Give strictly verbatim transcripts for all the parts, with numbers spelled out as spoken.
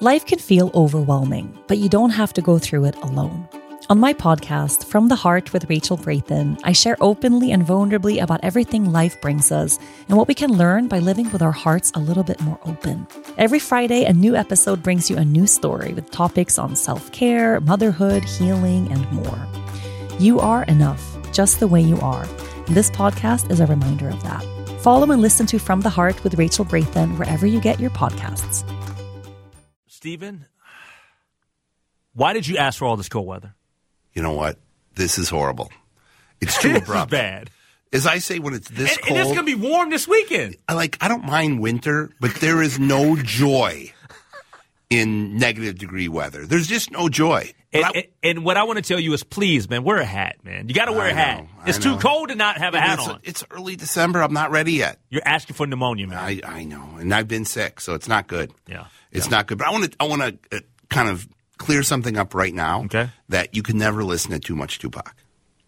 Life can feel overwhelming, but you don't have to go through it alone. On my podcast, From the Heart with Rachel Brathen, I share openly and vulnerably about everything life brings us and what we can learn by living with our hearts a little bit more open. Every Friday, a new episode brings you a new story with topics on self-care, motherhood, healing, and more. You are enough, just the way you are. And this podcast is a reminder of that. Follow and listen to From the Heart with Rachel Brathen wherever you get your podcasts. Stephen, why did you ask for all this cold weather? You know what? This is horrible. It's too abrupt. This is bad. As I say, when it's this and, cold. And it's going to be warm this weekend. I like, I don't mind winter, but there is no joy in negative degree weather. There's just no joy. And, I, and, and what I want to tell you is, please, man, wear a hat, man. You got to wear I a hat. know, It's I too know. cold to not have a hat it's, on. It's early December. I'm not ready yet. You're asking for pneumonia, man. I, I know. And I've been sick, so it's not good. Yeah. It's yeah. not good. But I want to I want to uh, kind of clear something up right now. Okay. That you can never listen to too much Tupac.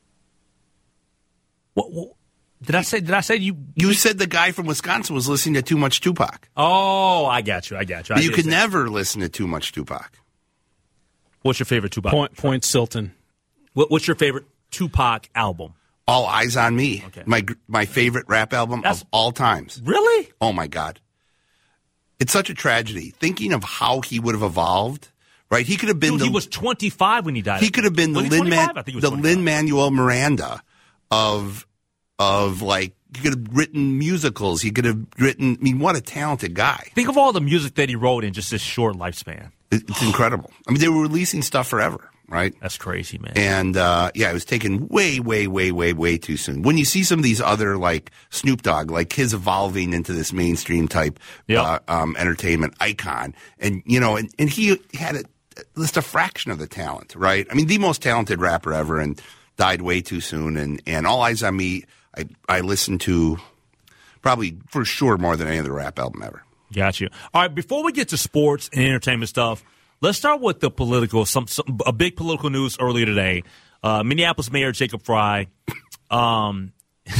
What, what, did I say? Did I say you? You said the guy from Wisconsin was listening to too much Tupac. Oh, I got you. I got you. I But you did can say- never listen to too much Tupac. What's your favorite Tupac? Point, Point Silton. What, what's your favorite Tupac album? All Eyes on Me. Okay. My my favorite rap album That's- of all times. Really? Oh my God. It's such a tragedy. Thinking of how he would have evolved, right? He could have been Dude, the he was twenty-five when he died. he could have been the Was he Lin twenty-five? I think he was the twenty-five. Lin Manuel Miranda of of like he could have written musicals. He could have written. I mean, what a talented guy! Think of all the music that he wrote in just this short lifespan. It- It's incredible. I mean, they were releasing stuff forever, right? That's crazy, man. And uh, yeah, it was taken way, way, way, way, way too soon. When you see some of these other like Snoop Dogg, like his evolving into this mainstream type Yep. uh, um, entertainment icon, and you know, and, and he had a, just a fraction of the talent, right? I mean, the most talented rapper ever, and died way too soon. And and All Eyes on Me, I I listened to probably for sure more than any other rap album ever. Got you. All right, before we get to sports and entertainment stuff, let's start with the political, some, some a big political news earlier today. Uh, Minneapolis Mayor Jacob Frey, um,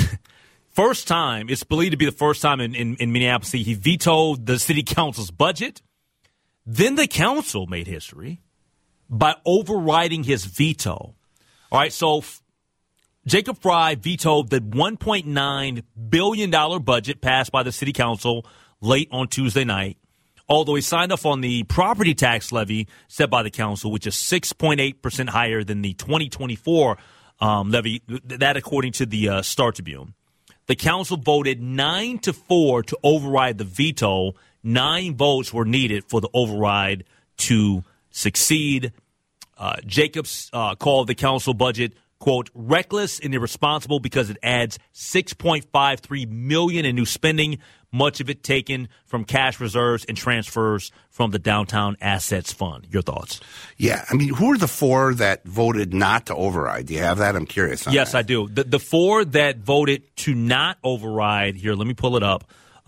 first time, it's believed to be the first time in, in, in Minneapolis, he vetoed the city council's budget. Then the council made history by overriding his veto. All right, so f- Jacob Frey vetoed the one point nine billion dollars budget passed by the city council late on Tuesday night, although he signed off on the property tax levy set by the council, which is six point eight percent higher than the twenty twenty-four um, levy, that according to the uh, Star Tribune. The council voted nine to four to override the veto. Nine votes were needed for the override to succeed. Uh, Jacobs uh, called the council budget, quote, reckless and irresponsible because it adds six point five three million dollars in new spending, much of it taken from cash reserves and transfers from the Downtown Assets Fund. Your thoughts? Yeah, I mean, who are the four that voted not to override? Do you have that? I'm curious on Yes, that. I do. The, the four that voted to not override, here, let me pull it up.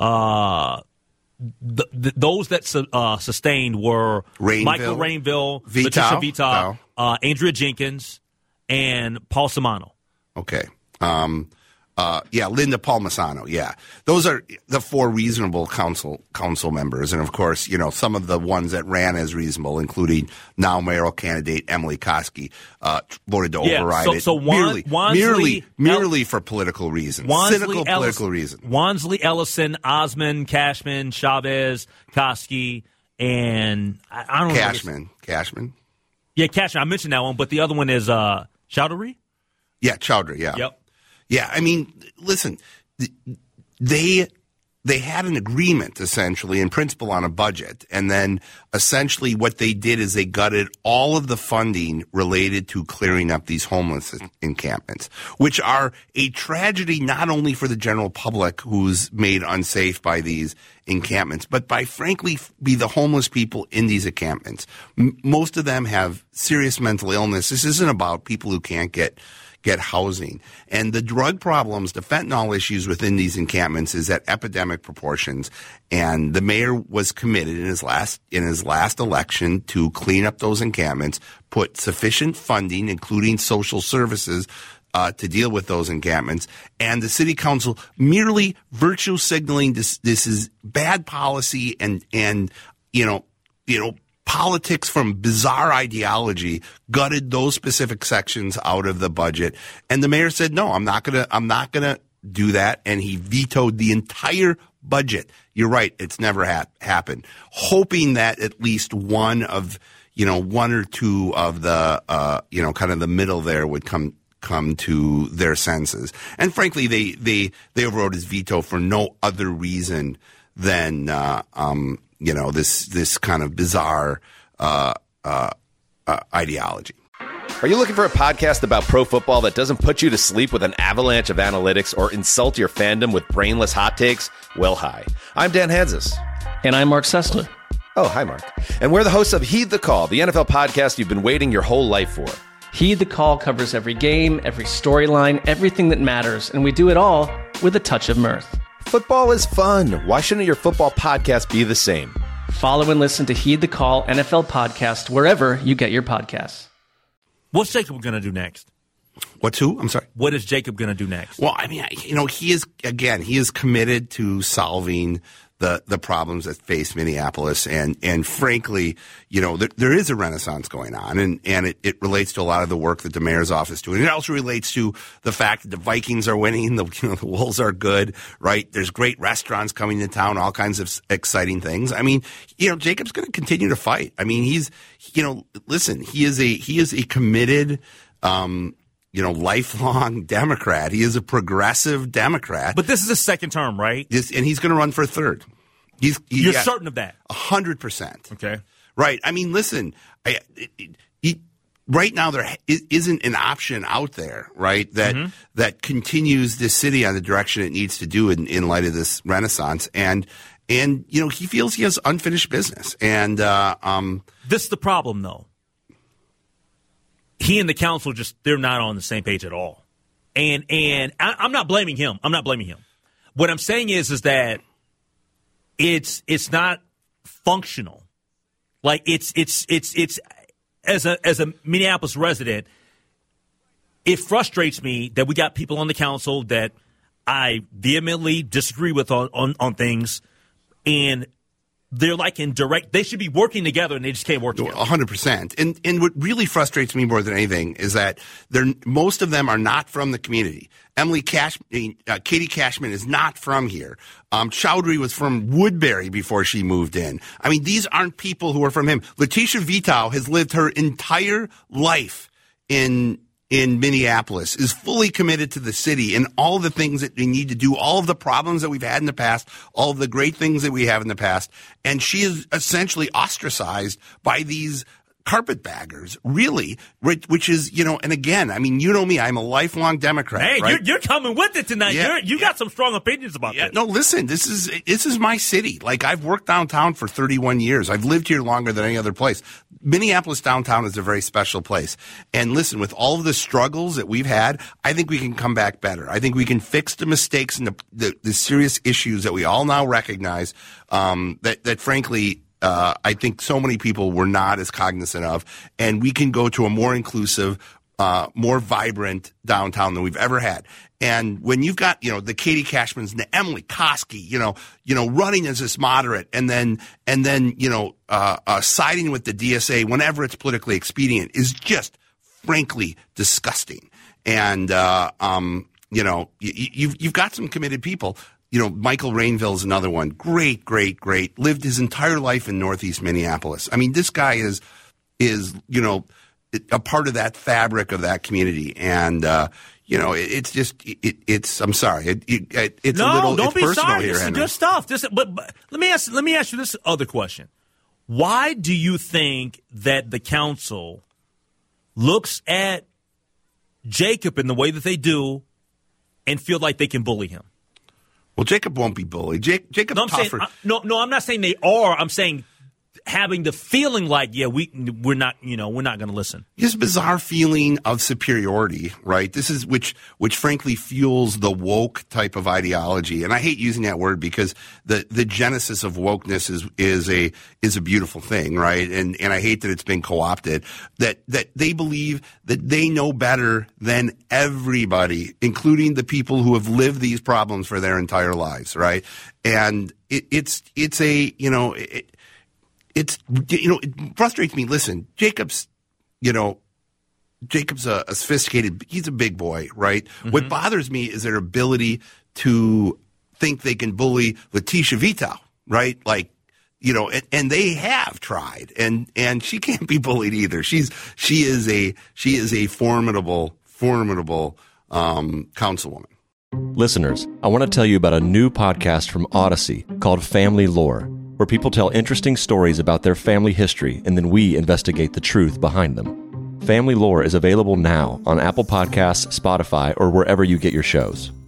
Uh, the, the, those that su- uh, sustained were Rainville, Michael Rainville, Vito, Letitia Vito, oh. uh, Andrea Jenkins, and Paul Simano. Okay. Um, uh, yeah, Linda Palmisano. Yeah, those are the four reasonable council council members, and of course, you know, some of the ones that ran as reasonable, including now mayoral candidate Emily Koski, uh, voted to Yeah, override so- it so Wan- merely, Wansley- merely, El- merely for political reasons, Wansley cynical Ellis- political reasons. Wansley, Ellison, Osmond, Cashman, Chavez, Koski, and I, I don't know. Cashman, Cashman. Yeah, Cashman. I mentioned that one, but the other one is uh, Chowdhury? Yeah, Chowdhury. Yeah. Yep. Yeah, I mean, listen, th- they they had an agreement essentially in principle on a budget, and then essentially what they did is they gutted all of the funding related to clearing up these homeless encampments, which are a tragedy not only for the general public who's made unsafe by these encampments, but by frankly be the homeless people in these encampments. M- most of them have serious mental illness. This isn't about people who can't get get housing. And the drug problems, the fentanyl issues within these encampments is at epidemic proportions. And the mayor was committed in his last in his last election to clean up those encampments, put sufficient funding, including social services, uh, to deal with those encampments. And the city council merely virtue signaling this this is bad policy and and you know you know politics from bizarre ideology gutted those specific sections out of the budget. And the mayor said, no, I'm not going to, I'm not going to do that. And he vetoed the entire budget. You're right. It's never ha- happened. Hoping that at least one of, you know, one or two of the, uh, you know, kind of the middle there would come, come to their senses. And frankly, they, they, they overrode his veto for no other reason than, uh, um, you know, this, this kind of bizarre, uh, uh, uh, ideology. Are you looking for a podcast about pro football that doesn't put you to sleep with an avalanche of analytics or insult your fandom with brainless hot takes? Well, hi. I'm Dan Hansis. And I'm Mark Sessler. Oh, hi, Mark. And we're the hosts of Heed the Call, the N F L podcast you've been waiting your whole life for. Heed the Call covers every game, every storyline, everything that matters, and we do it all with a touch of mirth. Football is fun. Why shouldn't your football podcast be the same? Follow and listen to Heed the Call N F L podcast wherever you get your podcasts. What's Jacob going to do next? What's who? I'm sorry. What is Jacob going to do next? Well, I mean, you know, he is, again, he is committed to solving the, the problems that face Minneapolis. And, and frankly, you know, there, there is a renaissance going on, and, and it, it relates to a lot of the work that the mayor's office is doing. It also relates to the fact that the Vikings are winning, the, you know, the Wolves are good, right? There's great restaurants coming to town, all kinds of exciting things. I mean, you know, Jacob's going to continue to fight. I mean, he's, you know, listen, he is a, he is a committed, um, you know, lifelong Democrat. He is a progressive Democrat. But this is his second term, right? This, and he's going to run for a third. He's, he, You're yeah, certain of that? A hundred percent. Okay. Right. I mean, listen, I, it, it, he, right now there isn't an option out there, right, that mm-hmm. that continues this city on the direction it needs to do in, in light of this renaissance. And, and you know, he feels he has unfinished business. And uh, um, this is the problem, though. He and the council just, they're not on the same page at all. And and I, I'm not blaming him. I'm not blaming him. What I'm saying is, is that it's it's not functional. Like it's it's it's it's as a as a Minneapolis resident, it frustrates me that we got people on the council that I vehemently disagree with on, on, on things, and they're like in direct, they should be working together and they just can't work together. A hundred percent. And, and what really frustrates me more than anything is that they're, most of them are not from the community. Emily Cash, uh, Katie Cashman is not from here. Um, Chowdhury was from Woodbury before she moved in. I mean, these aren't people who are from him. Letitia Vitow has lived her entire life in in Minneapolis, is fully committed to the city and all the things that we need to do, all of the problems that we've had in the past, all of the great things that we have in the past. And she is essentially ostracized by these carpetbaggers, really, which is, you know, and again, I mean, you know me, I'm a lifelong Democrat. Hey, right? you're, you're coming with it tonight. Yeah, you're, you yeah. got some strong opinions about yeah, this. No, listen, this is this is my city. Like, I've worked downtown for thirty-one years. I've lived here longer than any other place. Minneapolis downtown is a very special place. And listen, with all of the struggles that we've had, I think we can come back better. I think we can fix the mistakes and the, the, the serious issues that we all now recognize, um, that, that frankly, Uh, I think so many people were not as cognizant of, and we can go to a more inclusive, uh, more vibrant downtown than we've ever had. And when you've got, you know, the Katie Cashmans and the Emily Koski, you know, you know, running as this moderate, and then, and then, you know, uh, uh, siding with the D S A whenever it's politically expedient is just frankly disgusting. And, uh, um, you know, you, you've, you've got some committed people. You know, Michael Rainville is another one. Great, great, great. Lived his entire life in Northeast Minneapolis. I mean, this guy is, is, you know, a part of that fabric of that community. And, uh, you know, it, it's just, it, it's, I'm sorry. It, it, it's no, a little, don't it's be personal sorry. here, This Henry. is good stuff. This, but, but let me ask, let me ask you this other question. Why do you think that the council looks at Jacob in the way that they do and feel like they can bully him? Well, Jacob won't be bullied. Jake, Jacob's no, I'm tougher. saying, uh, no, no, I'm not saying they are. I'm saying having the feeling like, yeah, we we're not, you know, we're not going to listen. This bizarre feeling of superiority, right? This is which, which frankly fuels the woke type of ideology. And I hate using that word because the, the genesis of wokeness is, is a, is a beautiful thing, right? And, and I hate that it's been co-opted, that, that they believe that they know better than everybody, including the people who have lived these problems for their entire lives, right? And it, it's, it's a, you know, it, it's, you know, it frustrates me. Listen, Jacob's, you know, Jacob's a, a sophisticated, he's a big boy, right? Mm-hmm. What bothers me is their ability to think they can bully Letitia Vito, right? Like, you know, and, and they have tried, and, and she can't be bullied either. She's, she is a, she is a formidable, formidable, um, councilwoman. Listeners, I want to tell you about a new podcast from Odyssey called Family Lore, where people tell interesting stories about their family history, and then we investigate the truth behind them. Family Lore is available now on Apple Podcasts, Spotify, or wherever you get your shows.